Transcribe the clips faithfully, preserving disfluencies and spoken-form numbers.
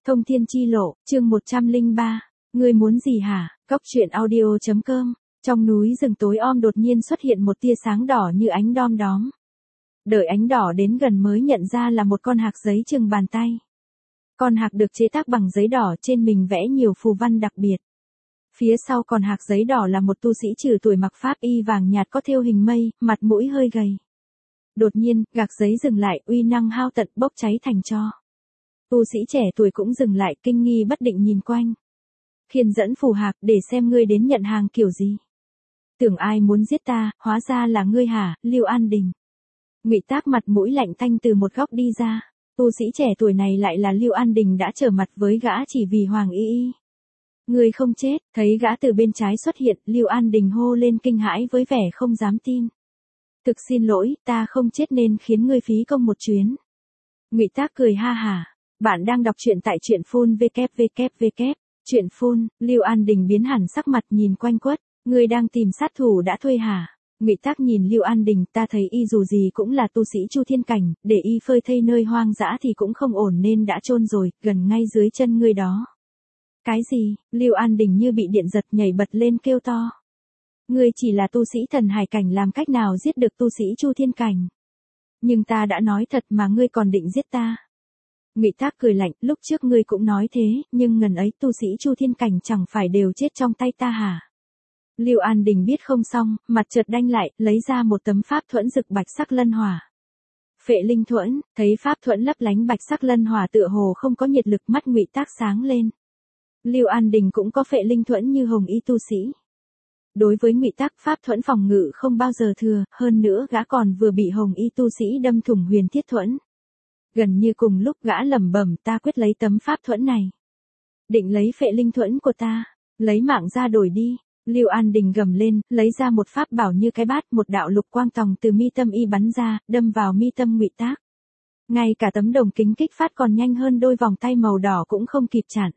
Thông thiên chi lộ, chương một trăm lẻ ba. Ngươi muốn gì hả? Cóc truyện audio chấm com. Trong núi rừng tối om đột nhiên xuất hiện một tia sáng đỏ như ánh đom đóm. Đợi ánh đỏ đến gần mới nhận ra là một con hạc giấy chừng bàn tay. Con hạc được chế tác bằng giấy đỏ, trên mình vẽ nhiều phù văn đặc biệt. Phía sau con hạc giấy đỏ là một tu sĩ trừ tuổi mặc pháp y vàng nhạt có thêu hình mây, mặt mũi hơi gầy. Đột nhiên, gạc giấy dừng lại, uy năng hao tận bốc cháy thành tro. Tu sĩ trẻ tuổi cũng dừng lại, kinh nghi bất định nhìn quanh. Khiên dẫn phù hạc, để xem ngươi đến nhận hàng kiểu gì. Tưởng ai muốn giết ta, hóa ra là ngươi hả, Lưu An Đình. Ngụy Tác mặt mũi lạnh tanh từ một góc đi ra. Tu sĩ trẻ tuổi này lại là Lưu An Đình đã trở mặt với gã chỉ vì Hoàng Y Y. Ngươi không chết, thấy gã từ bên trái xuất hiện, Lưu An Đình hô lên kinh hãi với vẻ không dám tin. Thực xin lỗi, ta không chết nên khiến ngươi phí công một chuyến. Ngụy Tác cười ha hả. Bạn đang đọc truyện tại truyện phun www. Truyện phun, Lưu An Đình biến hẳn sắc mặt nhìn quanh quất. Ngươi đang tìm sát thủ đã thuê hả? Ngụy Tác nhìn Lưu An Đình, ta thấy y dù gì cũng là tu sĩ Chu Thiên Cảnh, để y phơi thây nơi hoang dã thì cũng không ổn nên đã chôn rồi, gần ngay dưới chân ngươi đó. Cái gì? Lưu An Đình như bị điện giật nhảy bật lên kêu to. Ngươi chỉ là tu sĩ thần hải cảnh, làm cách nào giết được tu sĩ Chu Thiên Cảnh? Nhưng ta đã nói thật mà ngươi còn định giết ta. Ngụy Tác cười lạnh, lúc trước ngươi cũng nói thế, nhưng ngần ấy tu sĩ Chu Thiên Cảnh chẳng phải đều chết trong tay ta hả? Lưu An Đình biết không xong, mặt chợt đanh lại, lấy ra một tấm pháp thuẫn rực bạch sắc lân hỏa. Phệ linh thuẫn, thấy pháp thuẫn lấp lánh bạch sắc lân hỏa tựa hồ không có nhiệt lực, mắt Ngụy Tác sáng lên. Lưu An Đình cũng có phệ linh thuẫn như hồng y tu sĩ. Đối với Ngụy Tác, pháp thuẫn phòng ngự không bao giờ thừa, hơn nữa gã còn vừa bị hồng y tu sĩ đâm thủng huyền thiết thuẫn. Gần như cùng lúc gã lẩm bẩm, ta quyết lấy tấm pháp thuẫn này. Định lấy phệ linh thuẫn của ta, lấy mạng ra đổi đi. Lưu An Đình gầm lên, lấy ra một pháp bảo như cái bát, một đạo lục quang tòng từ mi tâm y bắn ra, đâm vào mi tâm Ngụy Tác. Ngay cả tấm đồng kính kích phát còn nhanh hơn đôi vòng tay màu đỏ cũng không kịp chặn.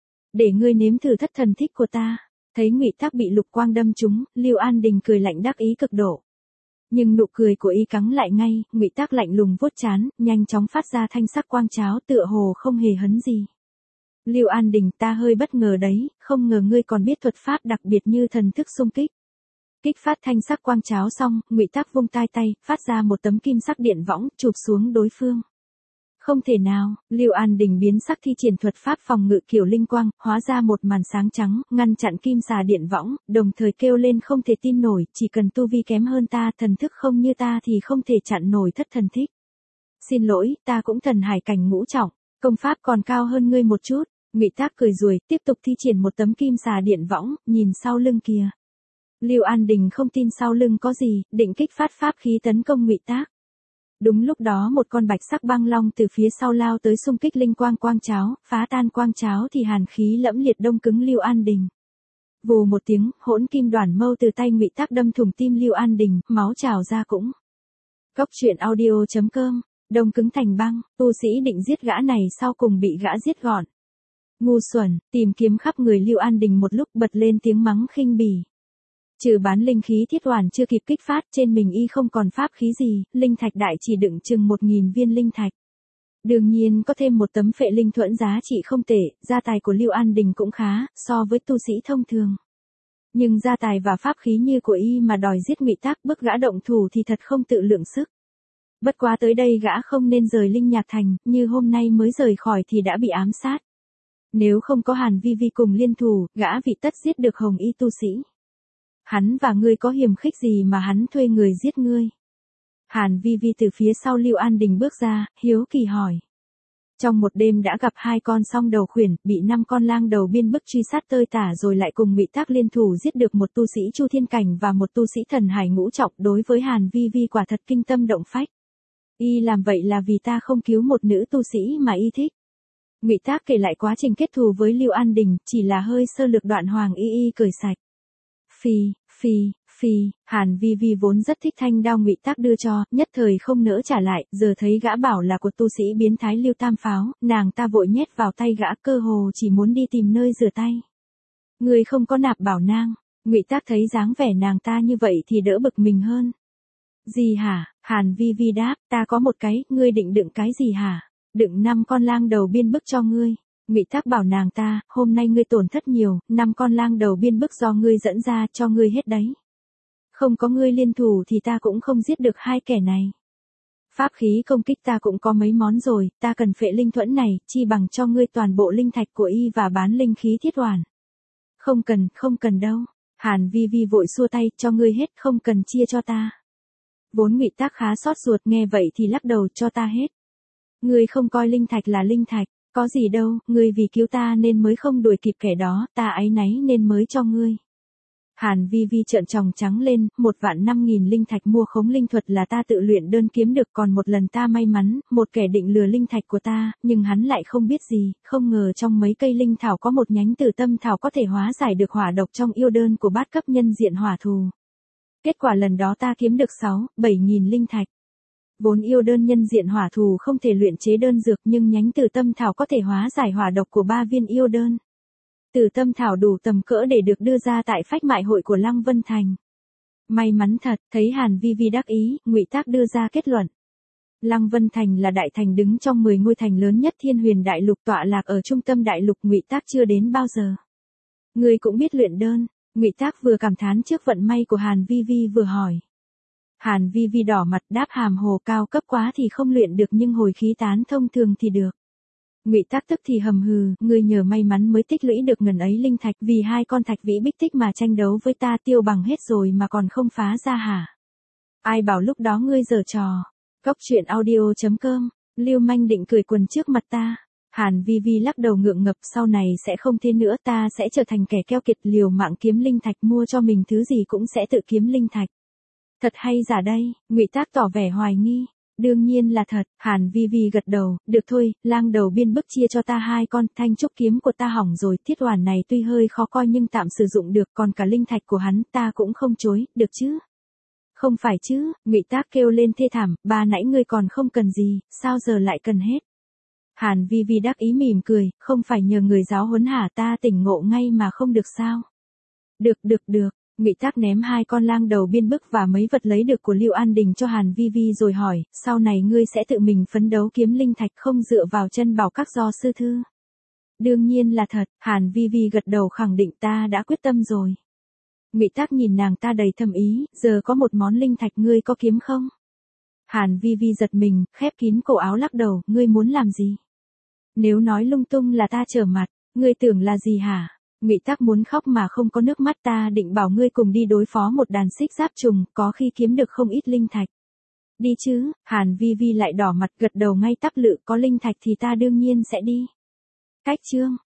Để ngươi nếm thử thất thần thích của ta. Thấy Ngụy Tác bị lục quang đâm trúng, Lưu An Đình cười lạnh đắc ý cực độ. Nhưng nụ cười của y cắng lại ngay, Ngụy Tác lạnh lùng vuốt trán, nhanh chóng phát ra thanh sắc quang cháo tựa hồ không hề hấn gì. Lưu An Đình, ta hơi bất ngờ đấy, không ngờ ngươi còn biết thuật pháp đặc biệt như thần thức xung kích. Kích phát thanh sắc quang cháo xong, Ngụy Tác vung tay tay, phát ra một tấm kim sắc điện võng, chụp xuống đối phương. Không thể nào, Lưu An Đình biến sắc thi triển thuật pháp phòng ngự kiểu linh quang, hóa ra một màn sáng trắng, ngăn chặn kim xà điện võng, đồng thời kêu lên không thể tin nổi, chỉ cần tu vi kém hơn ta, thần thức không như ta thì không thể chặn nổi thất thần thích. Xin lỗi, ta cũng thần hải cảnh ngũ trọng, công pháp còn cao hơn ngươi một chút. Ngụy Tác cười ruồi, tiếp tục thi triển một tấm kim xà điện võng, nhìn sau lưng kìa. Lưu An Đình không tin sau lưng có gì, định kích phát pháp khí tấn công Ngụy Tác. Đúng lúc đó một con bạch sắc băng long từ phía sau lao tới xung kích linh quang quang cháo, phá tan quang cháo thì hàn khí lẫm liệt đông cứng Lưu An Đình. Vù một tiếng, hỗn kim đoản mâu từ tay Ngụy Tác đâm thủng tim Lưu An Đình, máu trào ra cũng. Cóc truyện audio chấm com, đông cứng thành băng, tu sĩ định giết gã này sau cùng bị gã giết gọn. Ngu xuẩn, tìm kiếm khắp người Lưu An Đình một lúc bật lên tiếng mắng khinh bỉ. Trừ bán linh khí thiết hoàn chưa kịp kích phát, trên mình y không còn pháp khí gì, linh thạch đại chỉ đựng chừng một nghìn viên linh thạch. Đương nhiên có thêm một tấm phệ linh thuẫn giá trị không tệ, gia tài của Lưu An Đình cũng khá, so với tu sĩ thông thường. Nhưng gia tài và pháp khí như của y mà đòi giết Ngụy Tác bức gã động thủ thì thật không tự lượng sức. Bất quá tới đây gã không nên rời Linh Nhạc Thành, như hôm nay mới rời khỏi thì đã bị ám sát. Nếu không có Hàn Vi Vi cùng liên thủ, gã vị tất giết được hồng y tu sĩ. Hắn và ngươi có hiềm khích gì mà hắn thuê người giết ngươi? Hàn Vi Vi từ phía sau Lưu An Đình bước ra, hiếu kỳ hỏi. Trong một đêm đã gặp hai con song đầu khuyển, bị năm con lang đầu biên bức truy sát tơi tả rồi lại cùng Ngụy Tác liên thủ giết được một tu sĩ Chu Thiên Cảnh và một tu sĩ thần hải ngũ trọng, đối với Hàn Vi Vi quả thật kinh tâm động phách. Y làm vậy là vì ta không cứu một nữ tu sĩ mà y thích. Ngụy Tác kể lại quá trình kết thù với Lưu An Đình, chỉ là hơi sơ lược đoạn Hoàng Y Y cười sạch. Phi, phi, phi, Hàn Vi Vi vốn rất thích thanh đao Ngụy Tác đưa cho, nhất thời không nỡ trả lại, giờ thấy gã bảo là của tu sĩ biến thái Lưu Tam Pháo, nàng ta vội nhét vào tay gã, cơ hồ chỉ muốn đi tìm nơi rửa tay. Người không có nạp bảo nang. Ngụy Tác thấy dáng vẻ nàng ta như vậy thì đỡ bực mình hơn. Gì hả? Hàn Vi Vi đáp, ta có một cái, ngươi định đựng cái gì hả? Đựng năm con lang đầu biên bức cho ngươi. Ngụy Tác bảo nàng ta, hôm nay ngươi tổn thất nhiều, năm con lang đầu biên bức do ngươi dẫn ra cho ngươi hết đấy. Không có ngươi liên thủ thì ta cũng không giết được hai kẻ này. Pháp khí công kích ta cũng có mấy món rồi, ta cần phệ linh thuẫn này, chi bằng cho ngươi toàn bộ linh thạch của y và bán linh khí thiết hoàn. Không cần, không cần đâu. Hàn Vi Vi vội xua tay, cho ngươi hết, không cần chia cho ta. Vốn Ngụy Tác khá xót ruột nghe vậy thì lắc đầu, cho ta hết. Ngươi không coi linh thạch là linh thạch, có gì đâu, ngươi vì cứu ta nên mới không đuổi kịp kẻ đó, ta áy náy nên mới cho ngươi. Hàn Vi Vi trợn tròng trắng lên, một vạn năm nghìn linh thạch mua khống linh thuật là ta tự luyện đơn kiếm được, còn một lần ta may mắn, một kẻ định lừa linh thạch của ta, nhưng hắn lại không biết gì, không ngờ trong mấy cây linh thảo có một nhánh Tử Tâm thảo có thể hóa giải được hỏa độc trong yêu đơn của bát cấp nhân diện hỏa thù. Kết quả lần đó ta kiếm được sáu, bảy nghìn linh thạch. Vốn yêu đơn nhân diện hỏa thù không thể luyện chế đơn dược nhưng nhánh Tử Tâm thảo có thể hóa giải hỏa độc của ba viên yêu đơn. Tử Tâm thảo đủ tầm cỡ để được đưa ra tại phách mại hội của Lăng Vân Thành. May mắn thật, thấy Hàn Vi Vi đắc ý, Ngụy Tác đưa ra kết luận. Lăng Vân Thành là đại thành đứng trong mười ngôi thành lớn nhất Thiên Huyền Đại Lục, tọa lạc ở trung tâm đại lục, Ngụy Tác chưa đến bao giờ. Ngươi cũng biết luyện đơn. Ngụy Tác vừa cảm thán trước vận may của Hàn Vi Vi vừa hỏi. Hàn Vi Vi đỏ mặt đáp, hàm hồ, cao cấp quá thì không luyện được nhưng hồi khí tán thông thường thì được. Ngụy Tác tức thì hầm hừ, ngươi nhờ may mắn mới tích lũy được ngần ấy linh thạch, vì hai con thạch vĩ bích tích mà tranh đấu với ta tiêu bằng hết rồi mà còn không phá ra hả? Ai bảo lúc đó ngươi giở trò? Cốc truyện audio chấm com, Lưu Manh định cười quần trước mặt ta. Hàn Vi Vi lắc đầu ngượng ngập, sau này sẽ không thế nữa, ta sẽ trở thành kẻ keo kiệt liều mạng kiếm linh thạch, mua cho mình thứ gì cũng sẽ tự kiếm linh thạch. Thật hay giả đây? Ngụy Tác tỏ vẻ hoài nghi. Đương nhiên là thật, Hàn Vi Vi gật đầu, được thôi, lang đầu biên bức chia cho ta hai con, thanh trúc kiếm của ta hỏng rồi, thiết hoàn này tuy hơi khó coi nhưng tạm sử dụng được, còn cả linh thạch của hắn ta cũng không chối, được chứ? Không phải chứ, Ngụy Tác kêu lên thê thảm, bà nãy ngươi còn không cần gì, sao giờ lại cần hết? Hàn Vi Vi đắc ý mỉm cười, không phải nhờ người giáo huấn hả, ta tỉnh ngộ ngay mà không được sao? Được được được. Ngụy Tác ném hai con lang đầu biên bức và mấy vật lấy được của Lưu An Đình cho Hàn Vi Vi rồi hỏi, sau này ngươi sẽ tự mình phấn đấu kiếm linh thạch không dựa vào chân bảo các do sư thư? Đương nhiên là thật, Hàn Vi Vi gật đầu khẳng định, ta đã quyết tâm rồi. Ngụy Tác nhìn nàng ta đầy thâm ý, giờ có một món linh thạch ngươi có kiếm không? Hàn Vi Vi giật mình, khép kín cổ áo lắc đầu, ngươi muốn làm gì? Nếu nói lung tung là ta trở mặt, ngươi tưởng là gì hả? Ngụy Tác muốn khóc mà không có nước mắt, ta định bảo ngươi cùng đi đối phó một đàn xích giáp trùng, có khi kiếm được không ít linh thạch. Đi chứ, Hàn Vi Vi lại đỏ mặt gật đầu ngay tắp lự, có linh thạch thì ta đương nhiên sẽ đi. Cách chương